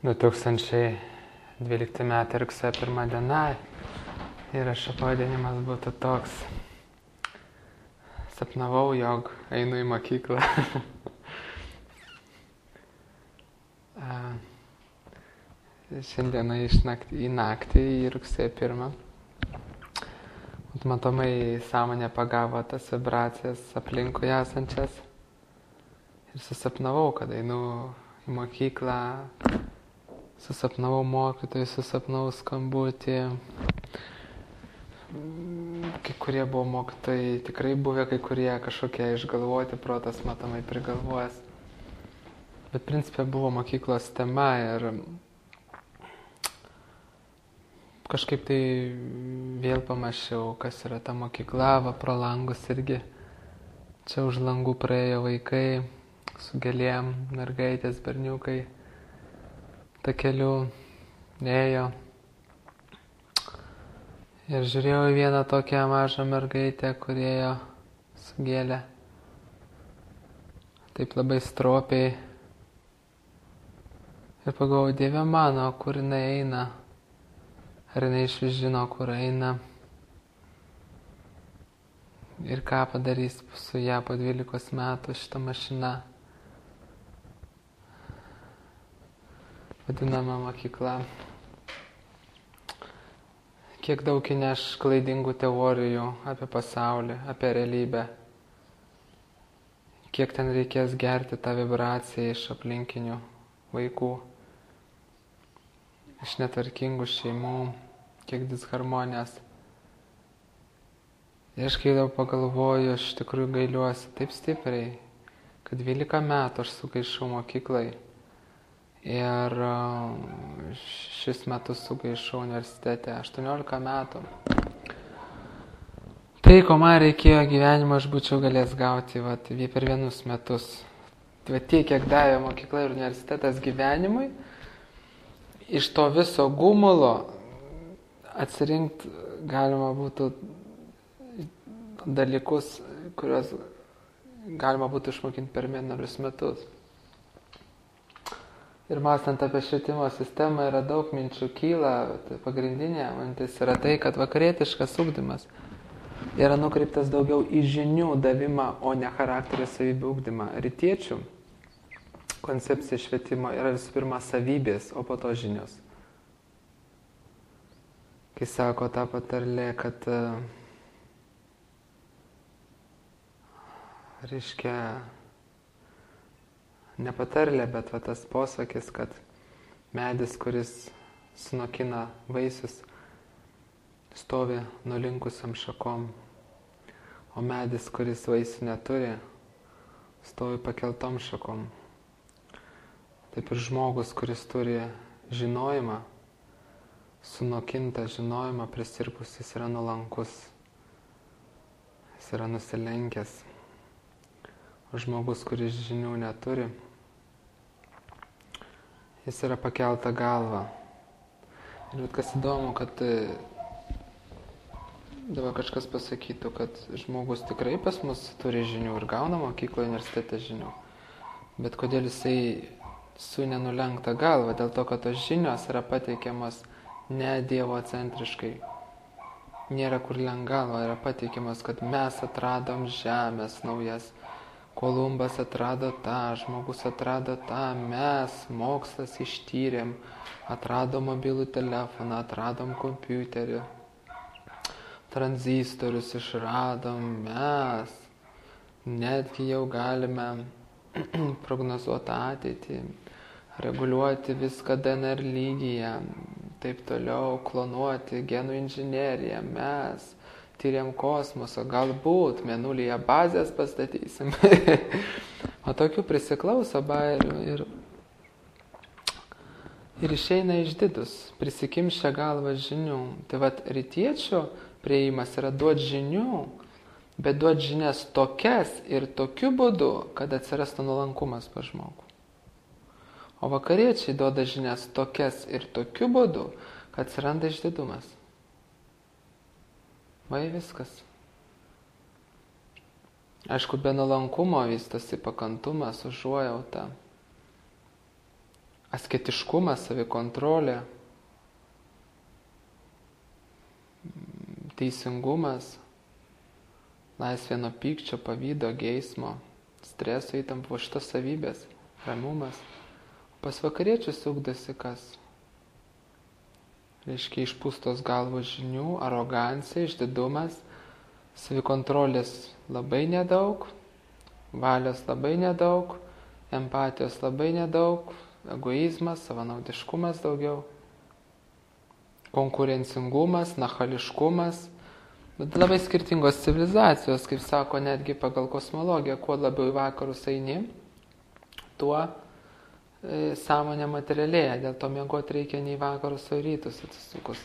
2012 metai rugsėjo 1 diena ir pavadinimas būtų toks: sapnavau, jog einu į mokyklą. Šiandieną į naktį, į rugsėjo 1. Matomai sąmonė pagavo tas vibracijas aplinkui esančias ir susapnavau, kad einu į mokyklą, susapnavau mokytojus, susapnavau skambutį. Kai kurie buvo mokytojai tikrai buvę, kai kurie kažkokie išgalvoti, protas matomai prigalvojęs. Bet principė buvo mokyklos tema ir kažkaip tai vėl pamačiau, kas yra ta mokykla, va pro langus irgi. Čia už langų praėjo vaikai su gėlėm, mergaitės, berniukai, takeliu ėjo. Ir žiūrėjau į vieną tokią mažą mergaitę, kuri ėjo su gėlė. Taip labai stropiai. Ir pagalvojau, Dieve mano, kur jinai eina. Ar jinai išvis žino, kur eina. Ir ką padarys su ją po 12 metų šitą mašiną. Vadinama mokykla. Kiek daug įneš klaidingų teorijų apie pasaulį, apie realybę. Kiek ten reikės gerti tą vibraciją iš aplinkinių vaikų, iš netvarkingų šeimų, kiek disharmonijos. Ir aš kai jau pagalvoju, aš iš tikrųjų gailiuosi taip stipriai, kad 12 metų aš sugaišau mokyklai. Ir šis metus sugaišau universitete, 18 metų. Tai, ko man reikėjo gyvenimo, aš būčiau galėjęs gauti per vienus metus. Tiek, kiek davė mokykla ir universitetas gyvenimui, iš to viso gumulo atsirinkti galima būtų dalykus, kuriuos galima būtų išmokinti per 1 metus. Ir mąstant apie švietimo sistemą yra daug minčių kyla, pagrindinė mintis yra tai, kad vakarietiškas ugdymas yra nukreiptas daugiau į žinių davimą, o ne charakterio savybių ugdymą. Rytiečių koncepcija švietimo yra visų pirma savybės, o po to žinios. Kai sako ta patarlė, kad reiškia ne patarlė, bet tas posakis, kad medis, kuris sunokina vaisius, stovi nulinkusiam šakom, o medis, kuris vaisių neturi, stovi pakeltom šakom. Taip ir žmogus, kuris turi žinojimą, sunokintą žinojimą, prisirpus, jis yra nuolankus, jis yra nusilenkęs. O žmogus, kuris žinių neturi, jis yra pakelta galva. Ir kas įdomu, kad dabar kažkas pasakytų, kad žmogus tikrai pas mus turi žinių ir gauna mokykloje, universitete žinių. Bet kodėl jisai su nenulenkta galva? Dėl to, kad tos žinios yra pateikiamas ne dievocentriškai. Nėra kur lenkt galva, yra pateikiamas, kad mes atradom žemės naujas. Kolumbas atrado tą, žmogus atrado tą, mes, mokslas ištyrėm, atradom mobilų telefoną, atradom kompiuterį, tranzistorius išradom, mes, netgi jau galime prognozuoti ateitį, reguliuoti viską DNR lygyje, taip toliau, klonuoti, genų inžineriją, mes tyriam kosmoso, galbūt mėnulyje bazės pastatysim. O tokių prisiklauso bairių ir išeina išdidus, prisikimšę galvą žinių. Tai rytiečių priėjimas yra duoti žinių, bet duoti žinias tokias ir tokiu būdu, kad atsirastų nuolankumas pas žmogų. O vakariečiai duoda žinias tokias ir tokiu būdu, kad atsiranda išdidumas. Vai viskas. Aišku, be nuolankumo vystosi pakantumas, užuojauta, asketiškumas, savikontrolė, teisingumas, laisvė nuo pykčio, pavydo, geismo, streso, įtampo, šitos savybės, ramumas. Pas vakariečius ugdosi kas? Reiškia išpūstos galvos žinių, arogancija, išdidumas, savikontrolės labai nedaug, valios labai nedaug, empatijos labai nedaug, egoizmas, savanaudiškumas daugiau, konkurencingumas, nachališkumas. Bet labai skirtingos civilizacijos, kaip sako netgi pagal kosmologiją, kuo labiau į vakarus eini, tuo sąmonė materialėja, dėl to miegoti reikia ne į vakarus, o į rytus atsisukus.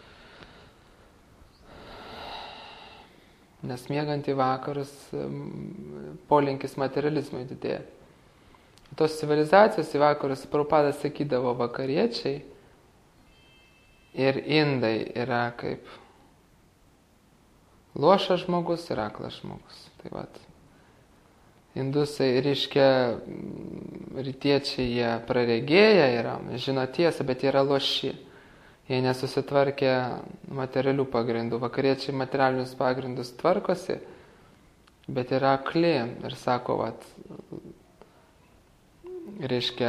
Nes miegant į vakarus polinkis materializmui didėja. Tos civilizacijos į vakarus Prabhupada sakydavo vakariečiai ir indai yra kaip luošas žmogus ir aklas žmogus. Tai vat. Indusai, reiškia, rytiečiai jie praregėję yra, žino tiesą, bet jie yra loši. Jie nesusitvarkė materialių pagrindų. Vakariečiai materialinius pagrindus tvarkosi, bet yra akli. Ir sako, vat, reiškia,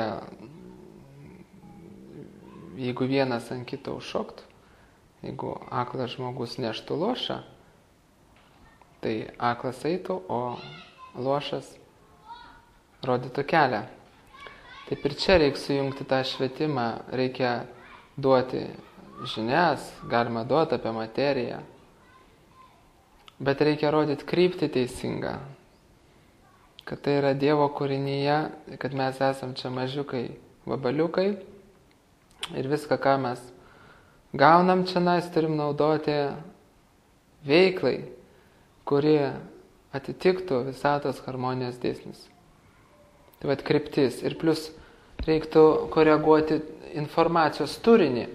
jeigu vienas ant kito užšoktų, jeigu aklas žmogus neštų lošą, tai aklas eitų, o lošas rodytų kelią. Taip ir čia reikia sujungti tą švietimą, reikia duoti žinias, galima duoti apie materiją, bet reikia rodyti kryptį teisingą, kad tai yra Dievo kūrinyje, kad mes esam čia mažiukai, vabaliukai ir viską, ką mes gaunam čia, turim naudoti veiklai, kuri atitiktų visatos harmonijos dėsnius. Tai vat kryptis. Ir plus reiktų koreguoti informacijos turinį.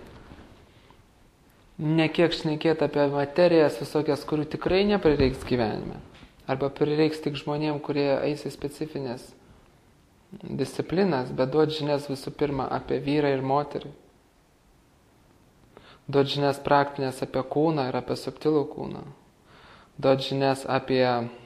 Ne kiek šnekėti apie materijas visokias, kurių tikrai neprireiks gyvenime. Arba prireiks tik žmonėm, kurie eis į specifinės disciplinas, bet duot žinias visų pirma apie vyrą ir moterį. Duot žinias praktinės apie kūną ir apie subtilų kūną. Duot žinias apie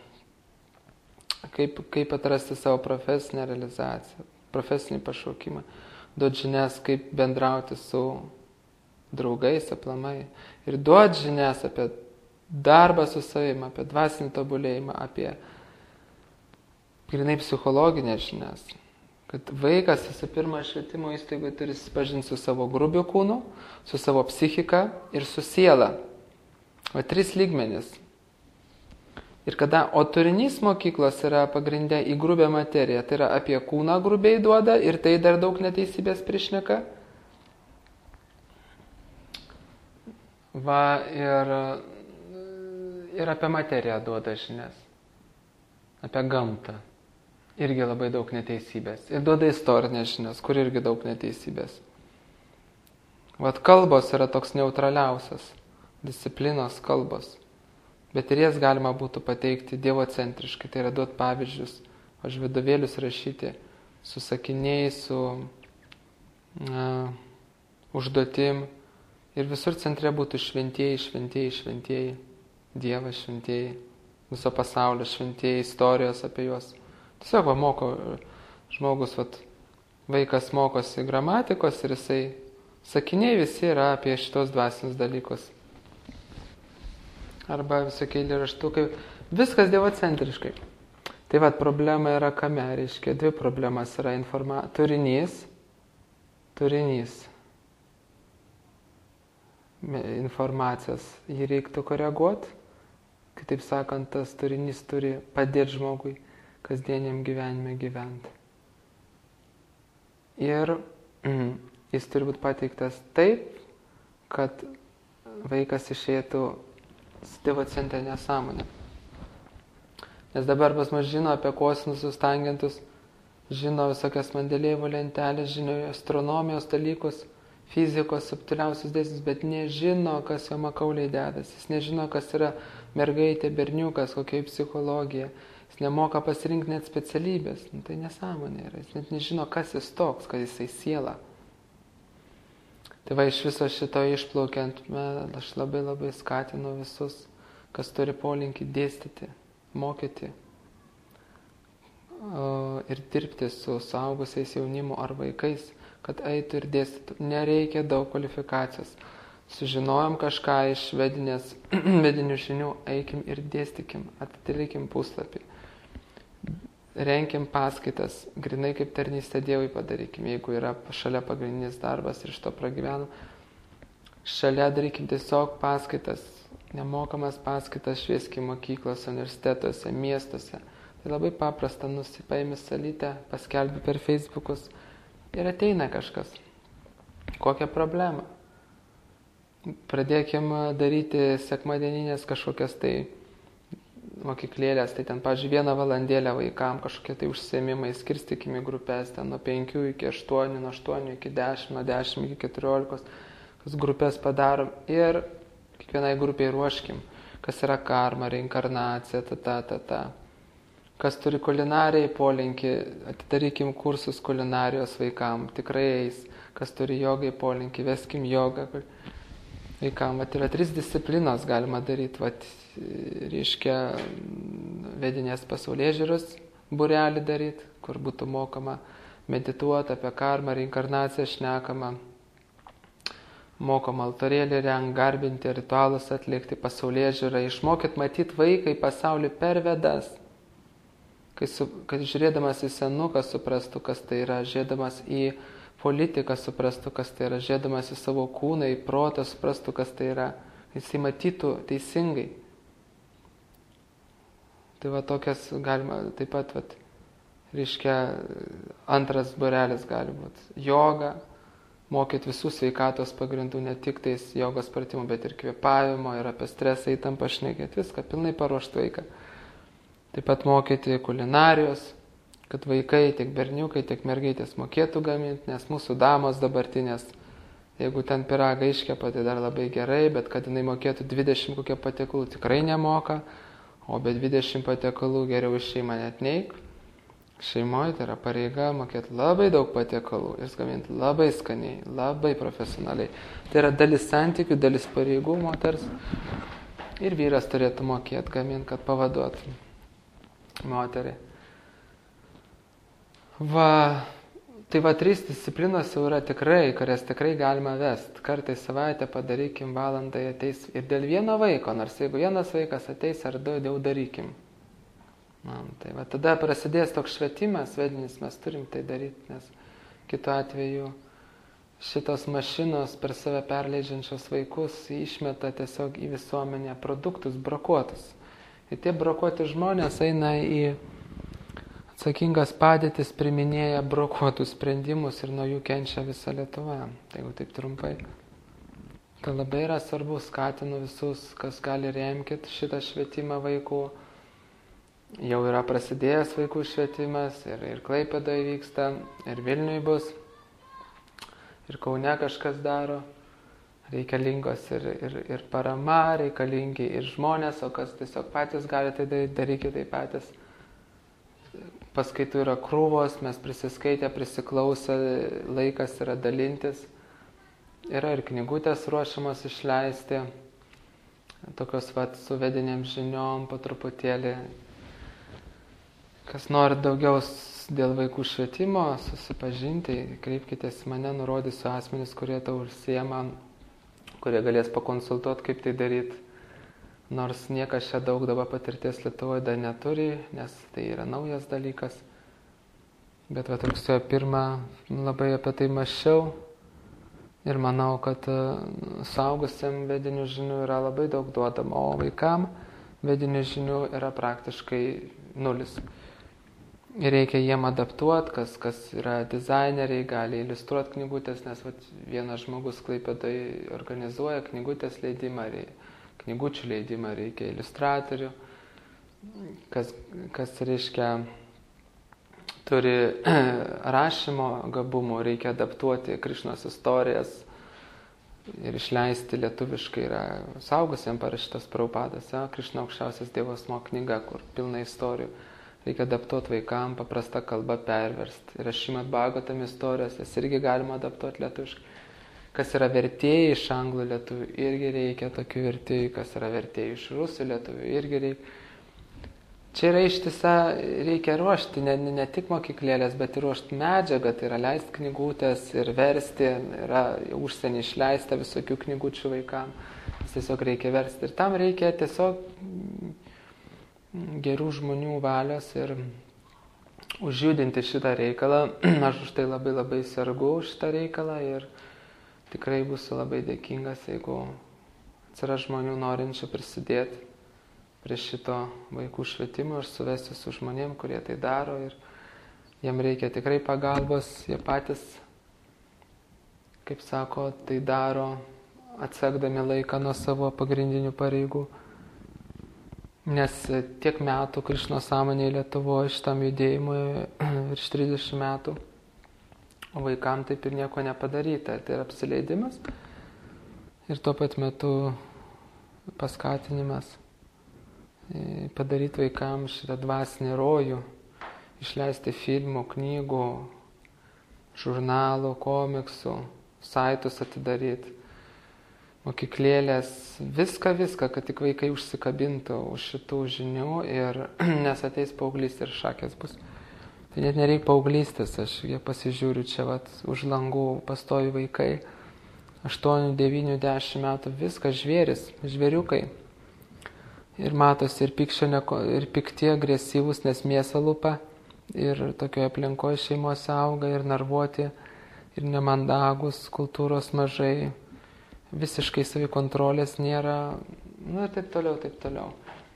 kaip atrasti savo profesinę realizaciją, profesinį pašaukimą. Duot žinias, kaip bendrauti su draugais aplamai. Ir duot žinias apie darbą su savimi, apie dvasinį tobulėjimą, apie grynai psichologinės žinias. Kad vaikas visų pirma švietimo įstaigoje turi susipažinti su savo grubiu kūnu, su savo psichika ir su siela. O 3 lygmenys. Ir o turinys mokyklos yra pagrindę į grubę materiją. Tai yra apie kūną grubiai duoda ir tai dar daug neteisybės prišneka. Va, ir apie materiją duoda žinias. Apie gamtą. Irgi labai daug neteisybės. Ir duoda istorinės žinias, kur irgi daug neteisybės. Vat kalbos yra toks neutraliausias. Disciplinos kalbos. Bet ir jas galima būtų pateikti dievocentriškai, tai yra duoti pavyzdžius, vadovėlius rašyti su sakiniais, su užduotim. Ir visur centre būtų šventieji, šventieji, šventieji, Dievas šventieji, viso pasaulio šventieji, istorijos apie juos. Tiesiog moko žmogus, vaikas mokosi gramatikos ir jisai, sakiniai visi yra apie šitos dvasinius dalykus. Arba visokie eilėraštukai, viskas dievocentriškai. Tai problema yra kame, reiškia, 2 problemas yra turinys, informacijos, jį reiktų koreguoti, kitaip sakant, tas turinys turi padėti žmogui kasdieniam gyvenime gyventi. Ir jis turi būti pateiktas taip, kad vaikas išeitų dievocentrinę sąmonę. Nes dabar pas mus žino apie kosmosus, tangentus, žino visokias Mendelėjevo lentelės, žino astronomijos dalykus, fizikos subtiliausius dėsnius, bet nežino, kas jo makauliai dedasi. Jis nežino, kas yra mergaitė, berniukas, kokia psichologija. Jis nemoka pasirinkti net specialybės. Tai nesąmonė yra. Jis net nežino, kas jis toks, kad jisai siela. Tai va iš viso šito išplaukiant, aš labai skatinu visus, kas turi polinkį dėstyti, mokyti ir dirbti su suaugusiais jaunimu ar vaikais, kad eitų ir dėstytų. Nereikia daug kvalifikacijos. Sužinojom kažką iš vedinių žinių, eikim ir dėstykim, atidarykim puslapį. Renkim paskaitas, grinai kaip tarnystę Dievui padarykim, jeigu yra šalia pagrindinis darbas ir iš to pragyvenam. Šalia darykim tiesiog paskaitas, nemokamas paskaitas švieskim mokyklose, universitetuose, miestuose. Tai labai paprasta, nusipaimi salytę, paskelbi per Facebookus ir ateina kažkas. Kokią problemą? Pradėkim daryti sekmadieninės kažkokias tai mokyklėlės, tai ten, pavyzdžiui, 1 valandėlę vaikam kažkokie tai užsiėmimai, skirstykim į grupės, ten nuo 5 iki 8, nuo 8 iki 10, nuo 10 iki 14, kas grupės padarom ir kiekvienai grupiai ruoškim, kas yra karma, reinkarnacija, Kas turi kulinarijai polinkį, atidarykim kursus kulinarijos vaikam, tikrai eis, kas turi jogai polinkį, veskim jogą vaikam. Vat yra 3 disciplinos galima daryti, reiškia vedinės pasaulėžiūros būrelį daryti, kur būtų mokama medituoti apie karmą, reinkarnaciją šnekama, mokama altorėlį rengt, garbinti, ritualus atlikti, pasaulėžiūrą, išmokyt matyti vaiką į pasaulį per vedas. Kad žiūrėdamas į senuką suprastų, kas tai yra, žiūrėdamas į politiką suprastų, kas tai yra, žiūrėdamas į savo kūną, į protą suprastų, kas tai yra, jisai matytų teisingai. Tai va tokias galima, taip pat, reiškia, antras būrelis gali būti. Joga, mokyti visų sveikatos pagrindų, ne tik tais jogos pratimų, bet ir kvėpavimo, ir apie stresą, įtampą šnekėti, viską, pilnai paruošti vaiką. Taip pat mokyti kulinarijos, kad vaikai, tiek berniukai, tiek mergaitės mokėtų gaminti, nes mūsų damos dabartinės, jeigu ten pyragą iškepa, tai dar labai gerai, bet kad jinai mokėtų 20 kokią patiekalų tikrai nemoka, o be 20 patiekalų geriau iš šeimą net neik. Šeimoje tai yra pareiga mokėti labai daug patiekalų ir gaminti labai skaniai, labai profesionaliai. Tai yra dalis santykių, dalis pareigų moters ir vyras turėtų mokėti gaminti, kad pavaduotų moterį. Tai 3 disciplinos jau yra tikrai, kurias tikrai galima vest. Kartais savaitę padarykim, valandą ateis ir dėl vieno vaiko, nors jeigu vienas vaikas ateis ar 2, jau darykim. Tai tada prasidės toks švietimas, vedinis, mes turim tai daryti, nes kitu atveju šitos mašinos per save perleidžiančios vaikus išmeta tiesiog į visuomenę produktus brokuotus. Ir tie brokuoti žmonės eina į atsakingas padėtis, priminėja brokuotus sprendimus ir nuo jų kenčia visa Lietuva. Tai jeigu taip trumpai. Tai labai yra svarbu, skatinu visus, kas gali remkit šitą švietimą vaikų. Jau yra prasidėjęs vaikų švietimas ir Klaipėdoje vyksta, ir Vilniuje bus, ir Kaune kažkas daro. Reikalingos ir parama, reikalingi ir žmonės, o kas tiesiog patys gali tai daryti tai patys. Paskaitų yra krūvos, mes prisiskaitę, prisiklausę, laikas yra dalintis. Yra ir knygutės ruošiamos išleisti, tokios su vedinėm žiniom po truputėlį. Kas nori daugiau dėl vaikų švietimo susipažinti, kreipkitės mane, nurodysiu asmenis, kurie to užsiema, kurie galės pakonsultuoti, kaip tai daryti. Nors niekas čia daug dabar patirties Lietuvoje dar neturi, nes tai yra naujas dalykas. Bet rugsėjo 1 labai apie tai mąsčiau ir manau, kad suaugusiam vedinių žinių yra labai daug duodama, o vaikam vedinių žinių yra praktiškai 0. Ir reikia jiem adaptuoti, kas yra dizaineriai, gali iliustruoti knygutės, nes vienas žmogus Klaipėdoje organizuoja knygutės leidimą, knygučių leidimą, reikia iliustratorių, kas reiškia turi rašymo gabumų, reikia adaptuoti Krišnos istorijas ir išleisti lietuviškai, yra suaugusiem parašytas Prabhupadas, Krišna aukščiausias Dievo asmuo knyga, kur pilna istorijų. Reikia adaptuoti vaikam, paprastą kalbą perversti. Ir Šrimad Bhagavatam istorijos, jas irgi galima adaptuoti lietuviškai. kas yra vertėjai iš anglų lietuvių, irgi reikia tokių vertėjų, kas yra vertėjai iš rusų lietuvių, irgi reikia. Čia yra ištisa, reikia ruošti ne tik mokyklėlės, bet ir ruošti medžiagą, tai yra leisti knygutės ir versti, yra užsienį išleista visokių knygučių vaikams, tiesiog reikia versti. Ir tam reikia tiesiog gerų žmonių valios ir užjudinti šitą reikalą. Aš už tai labai sergu už šitą reikalą ir tikrai būsiu labai dėkingas, jeigu atsiras žmonių norinčių prisidėti prie šito vaikų švietimo ir suvesti su žmonėm, kurie tai daro ir jiem reikia tikrai pagalbos, jie patys, kaip sako, tai daro atsekdami laiką nuo savo pagrindinių pareigų. Nes tiek metų Krišnos sąmonėje Lietuvoje šitam judėjimui virš 30 metų, o vaikam taip ir nieko nepadaryta. Tai yra apsileidimas ir tuo pat metu paskatinimas padaryti vaikams šitą dvasinį rojų, išleisti filmų, knygų, žurnalų, komiksų, saitus atidaryti, mokyklėlės, viską, kad tik vaikai užsikabintų už šitų žinių ir nes ateis paauglystė ir šakės bus. Tai net nereikia paauglystės, aš pasižiūriu čia už langų pastovi vaikai, 8, 9, 10 metų, viskas žvėris, žvėriukai. Ir matosi ir pikti, agresyvūs, nes mėsą lupa ir tokioje aplinkoje šeimose auga ir nervuoti ir nemandagus, kultūros mažai, visiškai savikontrolės nėra, ir taip toliau.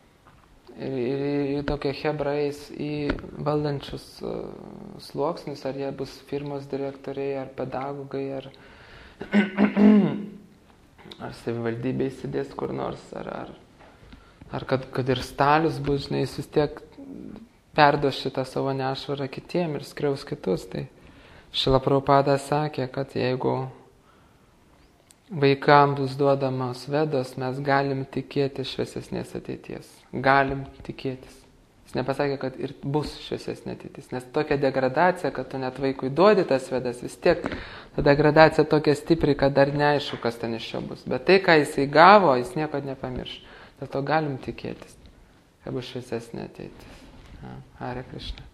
Ir tokie hebrais į valdančius sluoksnius, ar jie bus firmos direktoriai, ar pedagogai, ar savivaldybė įsidės kur nors, ar kad ir Stalius bus, žinai, jis vis tiek perduos šitą savo nešvarą kitiem ir skriaus kitus. Tai Šrila Prabhupada sakė, kad jeigu vaikams bus duodamos Vedos, mes galim tikėti šviesesnės ateities. Galim tikėtis. Jis nepasakė, kad ir bus šviesesnė ateitis. Nes tokia degradacija, kad tu net vaikui duodi tas Vedas, vis tiek ta degradacija tokia stipri, kad dar neaišku, kas ten iš jo bus. Bet tai, ką jisai gavo, jis niekada nepamirš. Dėl to galim tikėtis, kad bus šviesesnė ateitis. Hare Krishna.